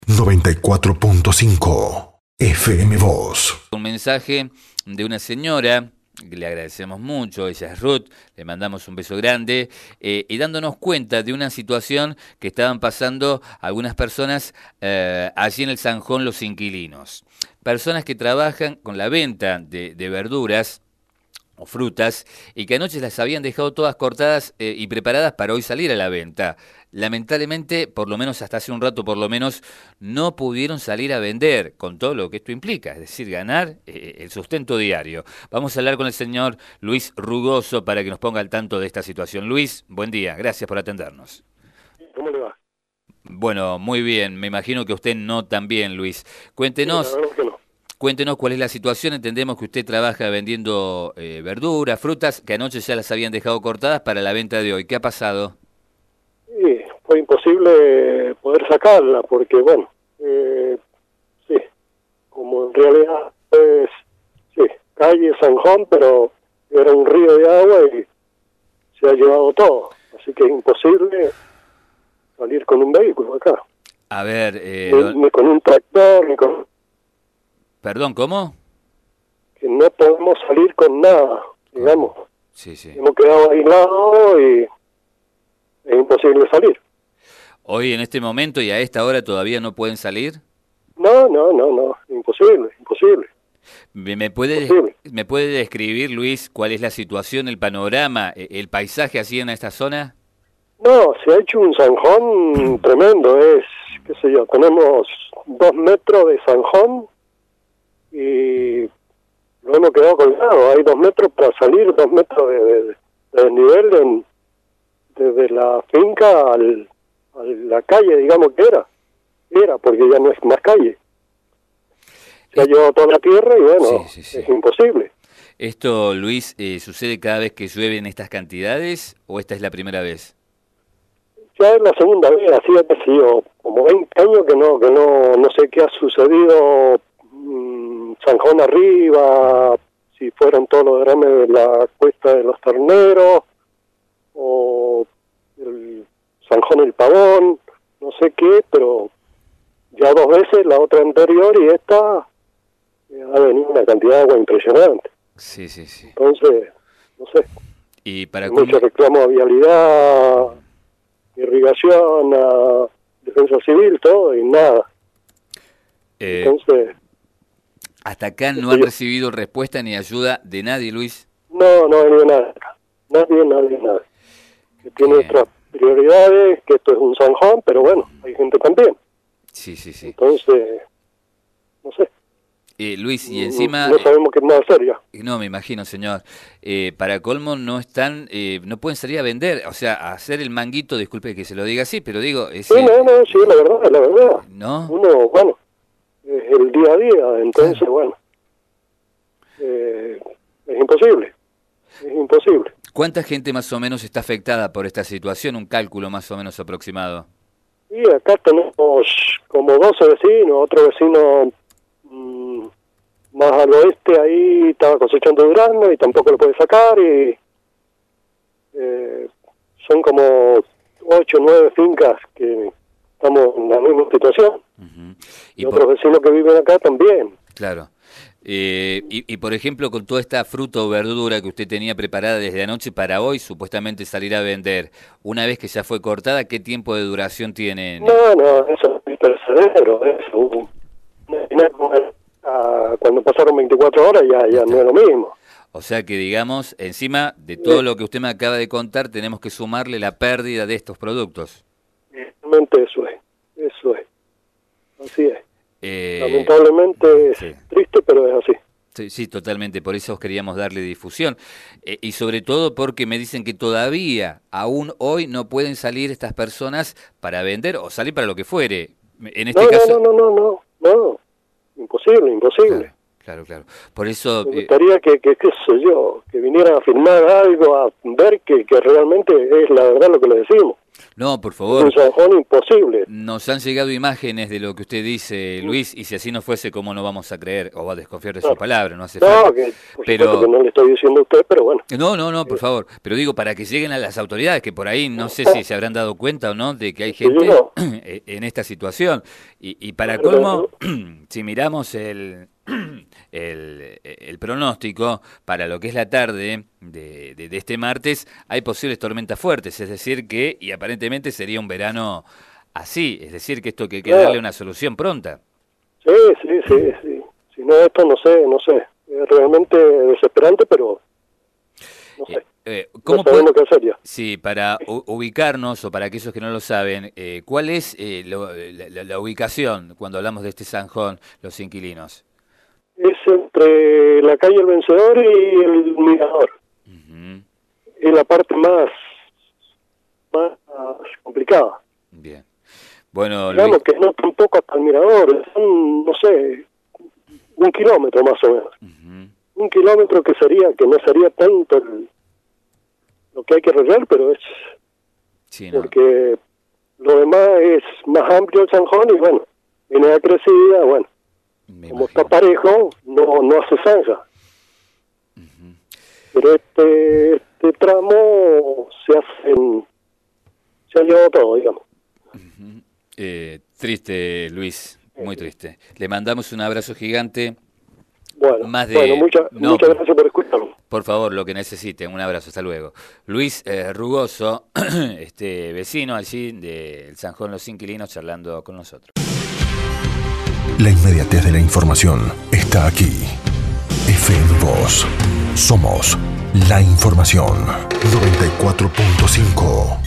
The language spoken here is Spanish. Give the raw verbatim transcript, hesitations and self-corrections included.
noventa y cuatro punto cinco F M Voz. Un mensaje de una señora, que le agradecemos mucho, ella es Ruth, le mandamos un beso grande, eh, y dándonos cuenta de una situación que estaban pasando algunas personas eh, allí en el Zanjón Los Inquilinos. Personas que trabajan con la venta de, de verduras o frutas, y que anoche las habían dejado todas cortadas eh, y preparadas para hoy salir a la venta. Lamentablemente, por lo menos hasta hace un rato, por lo menos, no pudieron salir a vender, con todo lo que esto implica, es decir, ganar eh, el sustento diario. Vamos a hablar con el señor Luis Rugoso para que nos ponga al tanto de esta situación. Luis, buen día, gracias por atendernos. ¿Cómo le va? Bueno, muy bien, me imagino que usted no también, Luis. Cuéntenos... Sí, la verdad que no. Cuéntenos cuál es la situación. Entendemos que usted trabaja vendiendo eh, verduras, frutas, que anoche ya las habían dejado cortadas para la venta de hoy. ¿Qué ha pasado? Sí, fue imposible poder sacarla porque, bueno, eh, sí, como en realidad es, sí, calle Zanjón, pero era un río de agua y se ha llevado todo. Así que es imposible salir con un vehículo acá. A ver... Eh, ni, don... ni con un tractor, ni con... Perdón, ¿cómo? Que no podemos salir con nada, digamos. Sí, sí. Hemos quedado aislados y es imposible salir. ¿Hoy en este momento y a esta hora todavía no pueden salir? No, no, no, no, imposible, imposible. ¿Me, me puede Imposible. me puede describir, Luis, cuál es la situación, el panorama, el paisaje así en esta zona? No, se ha hecho un zanjón tremendo, es, qué sé yo, tenemos dos metros de zanjón y lo hemos quedado colgado. Hay dos metros para salir, dos metros de, de, de desnivel en, desde la finca al, a la calle, digamos que era. Era, porque ya no es más calle. Se ha llevado toda la tierra y bueno, sí, sí, sí. es imposible. ¿Esto, Luis, eh, sucede cada vez que llueven estas cantidades o esta es la primera vez? Ya es la segunda vez, así ha sido como veinte años que no, que no, no sé qué ha sucedido. Zanjón arriba, si fueron todos los derrames de la cuesta de los terneros, o el Zanjón el Pavón, no sé qué, pero ya dos veces, la otra anterior y esta, eh, ha venido una cantidad de agua impresionante. Sí, sí, sí. Entonces, no sé, y para mucho cómo... reclamo a vialidad, irrigación, a defensa civil, todo, y nada. Eh... Entonces... ¿Hasta acá no han recibido respuesta ni ayuda de nadie, Luis? No, no ha venido nadie. Nadie, nadie, nadie. Que tiene Bien. otras prioridades, que esto es un zanjón, pero bueno, hay gente también. Sí, sí, sí. Entonces, no sé. Eh, Luis, y encima... No, no sabemos qué más hacer ya. No, me imagino, señor. Eh, para colmo no están, eh, no pueden salir a vender, o sea, a hacer el manguito, disculpe que se lo diga así, pero digo... Es, Sí, no, no, sí, la verdad, la verdad. ¿No? Uno, bueno, es el día a día, entonces, claro. Bueno, eh, es imposible, es imposible. ¿Cuánta gente más o menos está afectada por esta situación? Un cálculo más o menos aproximado. Y acá tenemos como doce vecinos, otro vecino mmm, más al oeste ahí estaba cosechando durazno y tampoco lo puede sacar, y eh, son como ocho o nueve fincas que estamos en la misma situación. Uh-huh. Y, y otros por... vecinos que viven acá también. Claro. Eh, y, y por ejemplo, con toda esta fruta o verdura que usted tenía preparada desde anoche para hoy, supuestamente salir a vender, una vez que ya fue cortada, ¿qué tiempo de duración tiene? No, no, eso es perecedero, eso. Cuando pasaron veinticuatro horas ya, ya no es lo mismo. O sea que, digamos, encima de todo lo que usted me acaba de contar, tenemos que sumarle la pérdida de estos productos. Realmente eso es, eso es, así es. Eh, Lamentablemente es sí. triste, pero es así. Sí, sí, totalmente, por eso queríamos darle difusión. Eh, y sobre todo porque me dicen que todavía, aún hoy, no pueden salir estas personas para vender o salir para lo que fuere. En este no, caso... no, no, no, no, no, imposible, imposible. Claro. Claro, claro. Por eso... Me gustaría eh... que, que, qué sé yo, que vinieran a firmar algo, a ver que, que realmente es la verdad lo que le decimos. No, por favor. Un zanjón imposible. Nos han llegado imágenes de lo que usted dice, Luis, y si así no fuese, ¿cómo no vamos a creer o va a desconfiar de No. su palabra? No hace No, falta. que por Pero- supuesto que no le estoy diciendo a usted, pero bueno. No, no, no, por favor. Pero digo, para que lleguen a las autoridades, que por ahí no sé si se habrán dado cuenta o no de que hay Sí, gente no. en esta situación. Y, y para Pero- colmo, si miramos el, el, el pronóstico para lo que es la tarde de, de, de este martes, hay posibles tormentas fuertes. Es decir que, y aparentemente sería un verano así. Es decir que esto que hay que Claro. darle una solución pronta. Sí, sí, sí, sí. Si no, esto no sé, no sé. Es realmente desesperante, pero no sé. Eh, eh, No ¿Cómo sabemos puede- qué hacer ya. Sí, para u- ubicarnos, o para aquellos que no lo saben, eh, ¿cuál es eh, lo- la, la- la ubicación cuando hablamos de este zanjón, los inquilinos? Es entre la calle El Vencedor y el Mirador. Ujú, Es la parte más, más complicada. bien. Bueno, Luis, Digamos que no tampoco hasta el Mirador, son, no sé, un kilómetro más o menos. ujú, Un kilómetro que sería, que no sería tanto el- lo que hay que arreglar, pero es sí, no, porque lo demás es más amplio el zanjón y bueno, viene a crecida, bueno, me como está imagino. parejo, no, no hace zanja. Ujú. Pero este, este tramo se hacen, se ha llevado todo, digamos. Ujú. Eh, triste, Luis, muy triste. Le mandamos un abrazo gigante. Bueno, Más de- bueno muchas no, muchas por- gracias por escucharme. Por favor, lo que necesiten. Un abrazo, hasta luego. Luis eh, Rugoso, este vecino allí del Zanjón Los Inquilinos, charlando con nosotros. La inmediatez de la información está aquí. F M Voz. Somos la información. noventa y cuatro punto cinco.